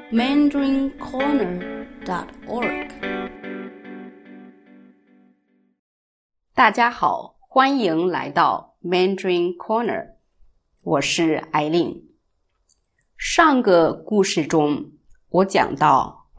mandarincorner.org。 大家好，欢迎来到 Mandarin Corner， 我是艾琳。上个故事中，我讲到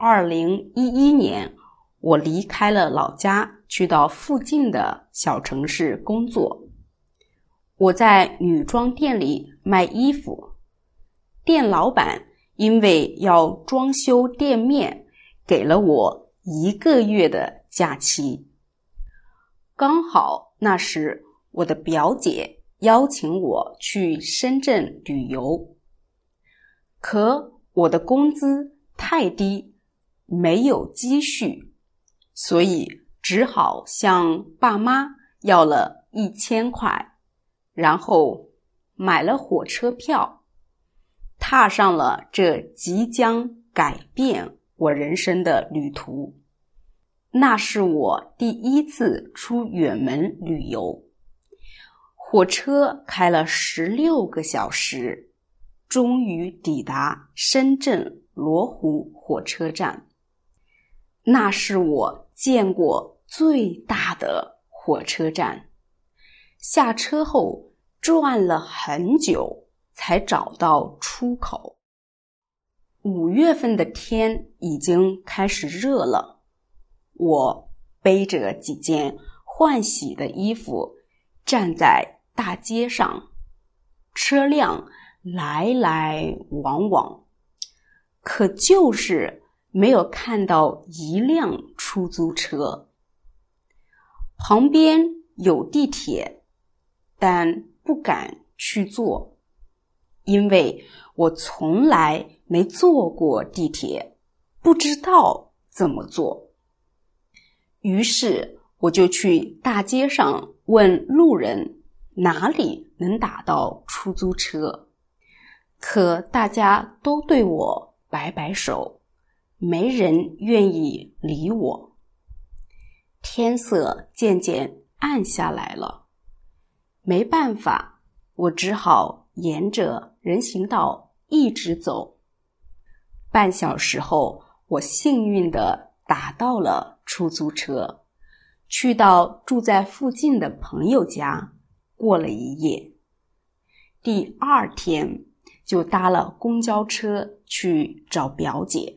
2011年，我离开了老家，去到附近的小城市工作。我在女装店里卖衣服，店老板因为要装修店面，给了我1个月的假期。刚好那时我的表姐邀请我去深圳旅游，可我的工资太低，没有积蓄，所以只好向爸妈要了1000块，然后买了火车票，踏上了这即将改变我人生的旅途。那是我第一次出远门旅游，火车开了16个小时，终于抵达深圳罗湖火车站。那是我见过最大的火车站，下车后转了很久才找到出口。5月份的天已经开始热了，我背着几件换洗的衣服站在大街上，车辆来来往往，可就是没有看到一辆出租车。旁边有地铁，但不敢去坐，因为我从来没坐过地铁，不知道怎么坐。于是我就去大街上问路人哪里能打到出租车，可大家都对我摆摆手，没人愿意理我。天色渐渐暗下来了，没办法，我只好沿着人行道一直走。半小时后，我幸运地打到了出租车，去到住在附近的朋友家过了一夜。第2天就搭了公交车去找表姐。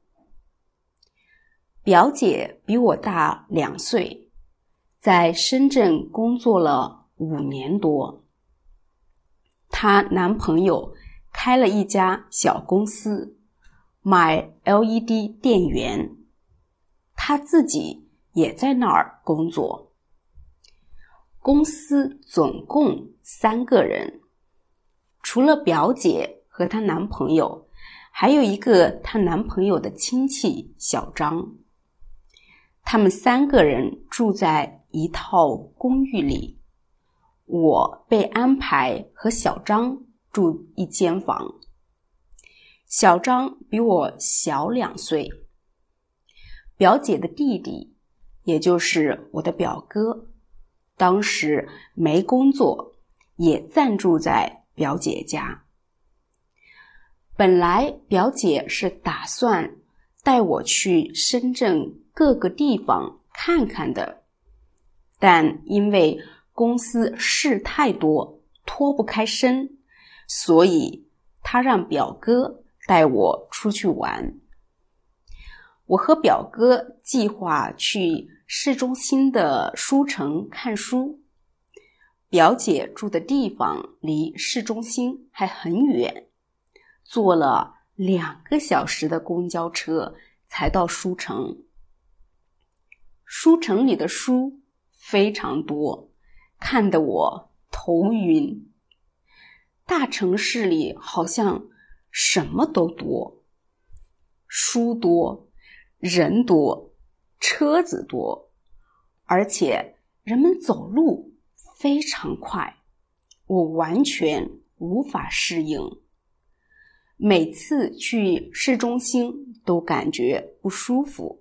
表姐比我大2岁，在深圳工作了5年多。她男朋友开了一家小公司，卖 LED 电源，她自己也在那儿工作。公司总共3个人，除了表姐和她男朋友，还有一个她男朋友的亲戚小张。他们3个人住在一套公寓里，我被安排和小张住一间房。小张比我小2岁，表姐的弟弟，也就是我的表哥，当时没工作，也暂住在表姐家。本来表姐是打算带我去深圳各个地方看看的，但因为公司事太多，脱不开身，所以她让表哥带我出去玩。我和表哥计划去市中心的书城看书，表姐住的地方离市中心还很远，坐了2个小时的公交车才到书城。书城里的书非常多，看得我头晕。大城市里好像什么都多，书多，人多，车子多，而且人们走路非常快，我完全无法适应。每次去市中心都感觉不舒服。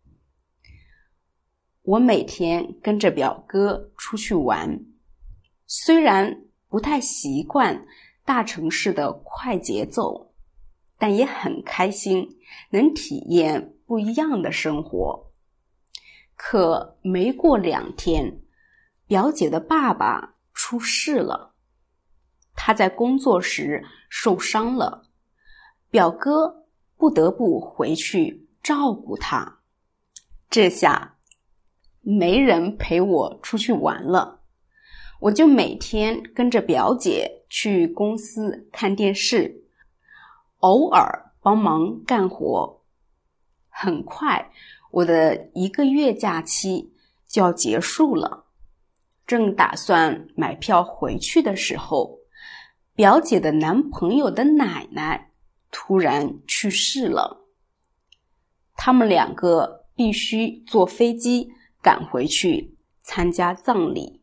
我每天跟着表哥出去玩，虽然不太习惯大城市的快节奏， 但也很开心，能体验不一样的生活。可没过2天，表姐的爸爸出事了，他在工作时受伤了，表哥不得不回去照顾他。这下没人陪我出去玩了，我就每天跟着表姐去公司看电视，偶尔帮忙干活。很快我的1个月假期就要结束了，正打算买票回去的时候，表姐的男朋友的奶奶突然去世了，他们2个必须坐飞机赶回去参加葬礼，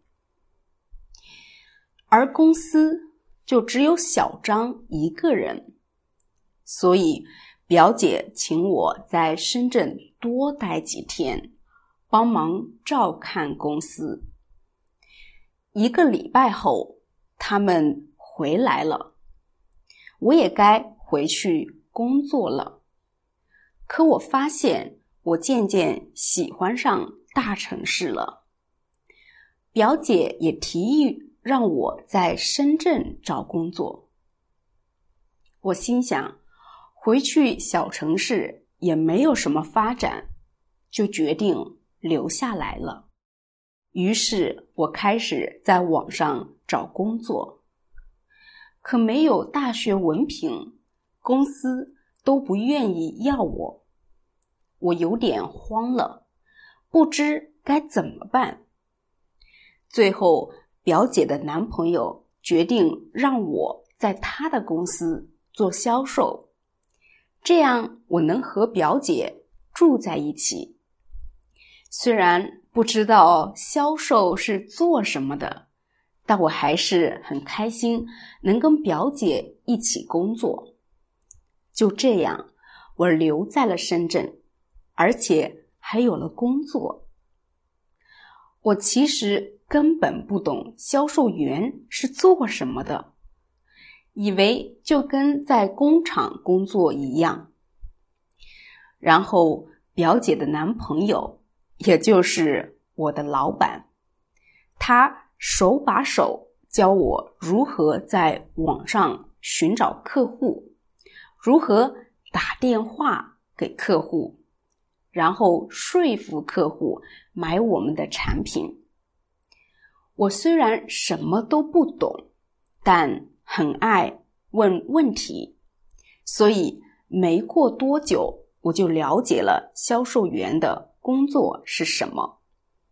而公司就只有小张一个人，所以表姐请我在深圳多待几天，帮忙照看公司。1个礼拜后，他们回来了，我也该回去工作了。可我发现我渐渐喜欢上大城市了。表姐也提议让我在深圳找工作。我心想，回去小城市也没有什么发展，就决定留下来了。于是我开始在网上找工作，可没有大学文凭，公司都不愿意要我。我有点慌了，不知该怎么办。最后，表姐的男朋友决定让我在他的公司做销售，这样我能和表姐住在一起。虽然不知道销售是做什么的，但我还是很开心能跟表姐一起工作。就这样，我留在了深圳，而且还有了工作。我其实根本不懂销售员是做什么的，以为就跟在工厂工作一样。然后表姐的男朋友，也就是我的老板，他手把手教我如何在网上寻找客户，如何打电话给客户，然后说服客户买我们的产品。我虽然什么都不懂，但很爱问问题，所以没过多久我就了解了销售员的工作是什么。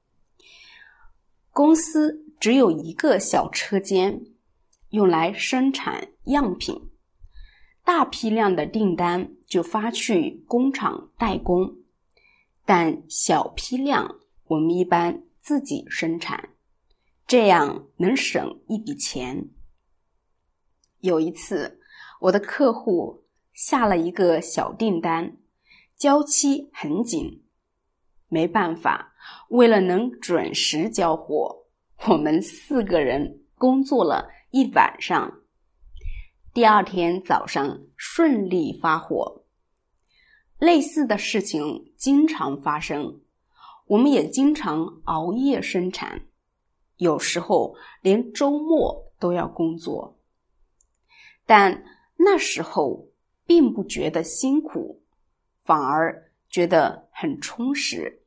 公司只有1个小车间，用来生产样品，大批量的订单就发去工厂代工，但小批量我们一般自己生产，这样能省一笔钱。有一次，我的客户下了一个小订单，交期很紧，没办法，为了能准时交货，我们4个人工作了1晚上。第2天早上顺利发货。类似的事情经常发生，我们也经常熬夜生产，有时候连周末都要工作。但那时候并不觉得辛苦，反而觉得很充实。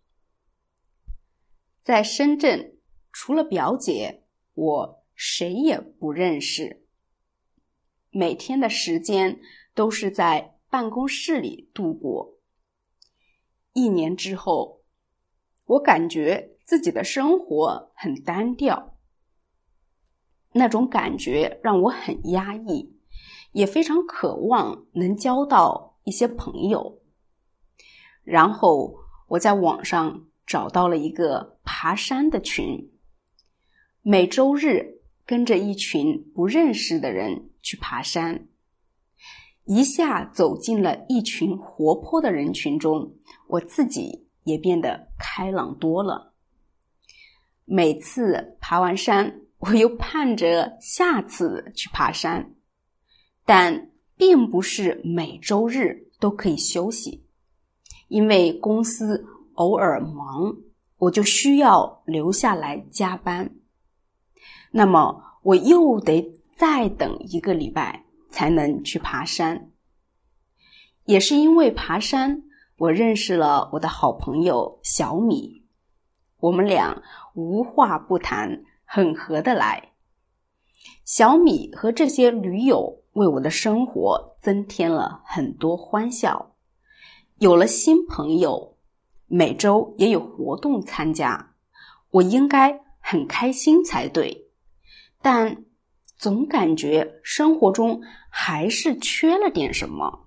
在深圳，除了表姐，我谁也不认识。每天的时间都是在办公室里度过。1年之后，我感觉自己的生活很单调，那种感觉让我很压抑，也非常渴望能交到一些朋友。然后我在网上找到了一个爬山的群，每周日跟着一群不认识的人去爬山，一下走进了一群活泼的人群中，我自己也变得开朗多了。每次爬完山，我又盼着下次去爬山，但并不是每周日都可以休息，因为公司偶尔忙，我就需要留下来加班。那么我又得再等1个礼拜才能去爬山。也是因为爬山，我认识了我的好朋友小米，我们俩无话不谈，很合得来。小米和这些驴友为我的生活增添了很多欢笑，有了新朋友，每周也有活动参加，我应该很开心才对。但总感觉生活中还是缺了点什么。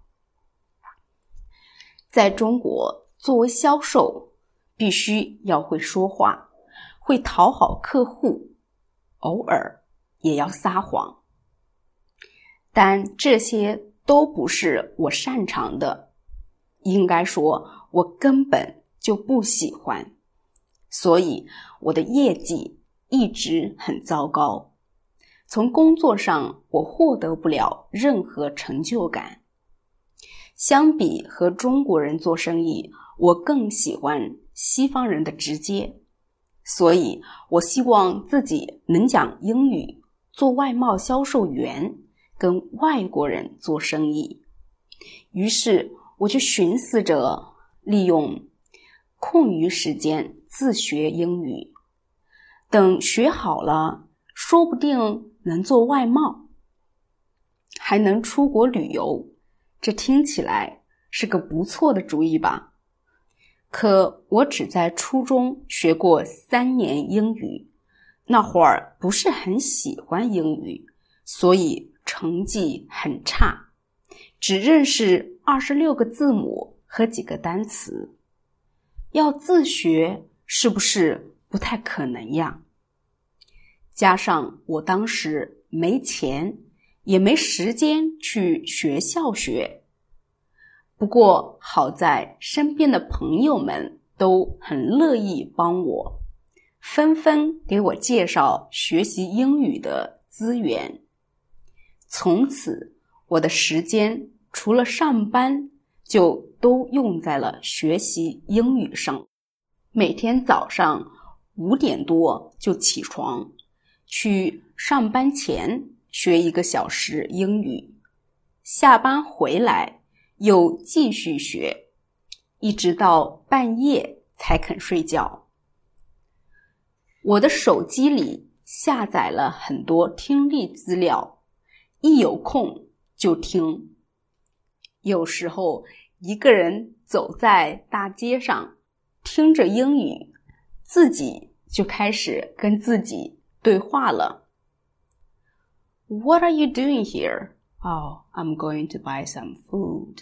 在中国，作为销售，必须要会说话，会讨好客户，偶尔也要撒谎。但这些都不是我擅长的，应该说我根本就不喜欢，所以我的业绩一直很糟糕。从工作上我获得不了任何成就感。相比和中国人做生意，我更喜欢西方人的直接，所以我希望自己能讲英语，做外贸销售员，跟外国人做生意。于是我就寻思着利用空余时间自学英语，等学好了，说不定能做外贸，还能出国旅游，这听起来是个不错的主意吧？可我只在初中学过3年英语，那会儿不是很喜欢英语，所以成绩很差，只认识26个字母和几个单词。要自学是不是不太可能呀？加上我当时没钱，也没时间去学校学。不过好在身边的朋友们都很乐意帮我，纷纷给我介绍学习英语的资源。从此我的时间除了上班，就都用在了学习英语上。每天早上5点多就起床，去上班前学1个小时英语，下班回来又继续学，一直到半夜才肯睡觉。我的手机里下载了很多听力资料，一有空就听。有时候一个人走在大街上，听着英语，自己就开始跟自己对话了。What are you doing here? Oh, I'm going to buy some food.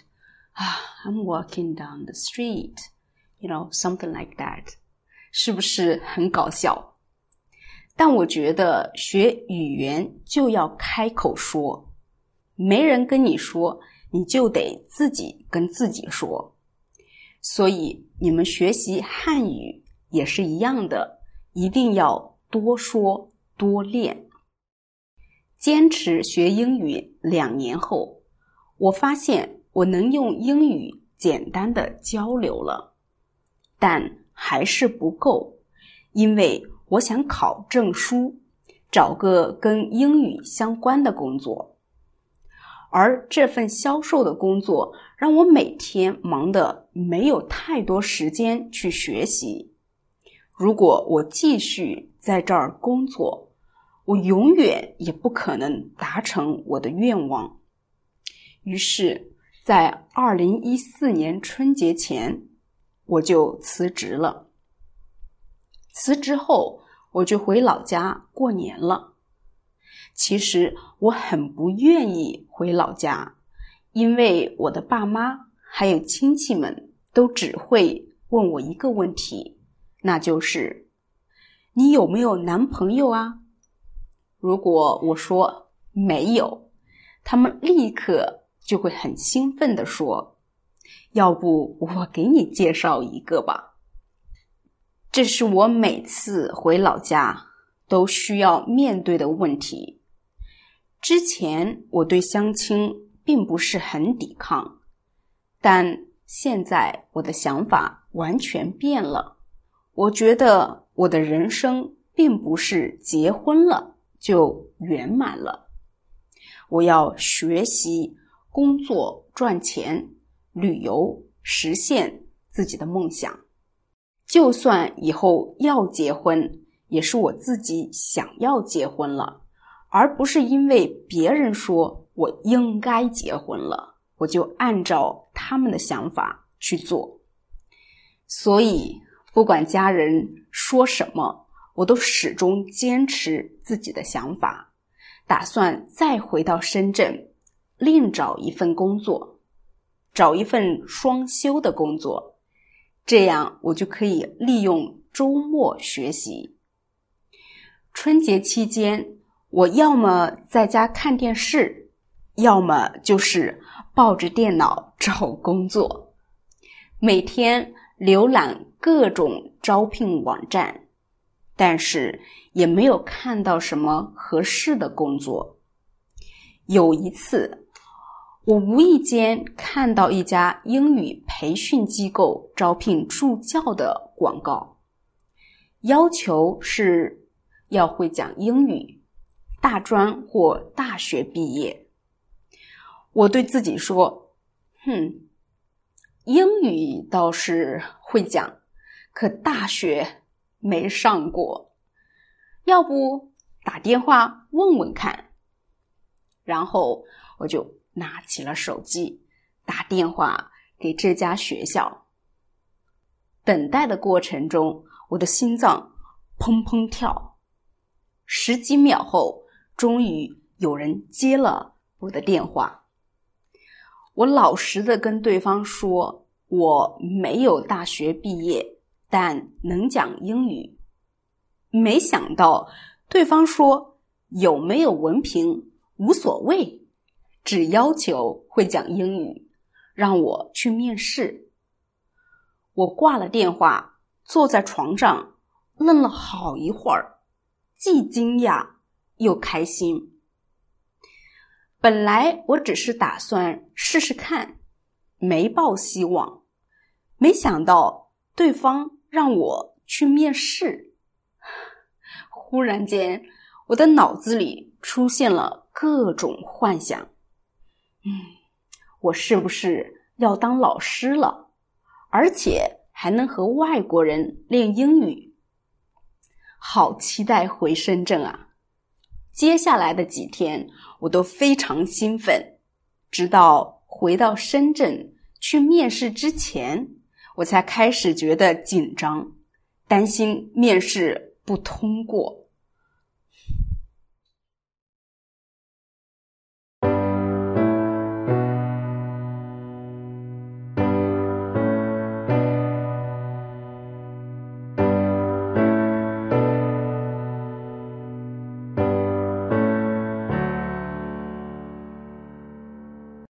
I'm walking down the street. Something like that. 是不是很搞笑？但我觉得学语言就要开口说，没人跟你说，你就得自己跟自己说。所以你们学习汉语也是一样的，一定要多说多练。坚持学英语2年后，我发现我能用英语简单的交流了，但还是不够，因为我想考证书，找个跟英语相关的工作。而这份销售的工作让我每天忙得没有太多时间去学习。如果我继续在这儿工作，我永远也不可能达成我的愿望。于是在2014年春节前，我就辞职了。辞职后，我就回老家过年了。其实我很不愿意回老家，因为我的爸妈还有亲戚们都只会问我一个问题，那就是你有没有男朋友啊？如果我说没有，他们立刻就会很兴奋地说，要不我给你介绍一个吧。这是我每次回老家都需要面对的问题。之前我对相亲并不是很抵抗，但现在我的想法完全变了。我觉得我的人生并不是结婚了就圆满了。我要学习、工作、赚钱、旅游，实现自己的梦想。就算以后要结婚，也是我自己想要结婚了，而不是因为别人说我应该结婚了，我就按照他们的想法去做。所以不管家人说什么，我都始终坚持自己的想法，打算再回到深圳，另找一份工作，找一份双休的工作，这样我就可以利用周末学习。春节期间，我要么在家看电视，要么就是抱着电脑找工作，每天浏览各种招聘网站，但是也没有看到什么合适的工作。有一次，我无意间看到一家英语培训机构招聘助教的广告，要求是要会讲英语，大专或大学毕业。我对自己说，英语倒是会讲，可大学没上过，要不打电话问问看。然后我就拿起了手机，打电话给这家学校。等待的过程中，我的心脏砰砰跳。10几秒后，终于有人接了我的电话。我老实地跟对方说，我没有大学毕业，但能讲英语。没想到对方说，有没有文凭无所谓，只要求会讲英语，让我去面试。我挂了电话，坐在床上愣了好一会儿，既惊讶又开心。本来我只是打算试试看，没抱希望，没想到对方让我去面试。忽然间，我的脑子里出现了各种幻想。我是不是要当老师了？而且还能和外国人练英语。好期待回深圳啊！接下来的几天我都非常兴奋，直到回到深圳去面试之前，我才开始觉得紧张，担心面试不通过。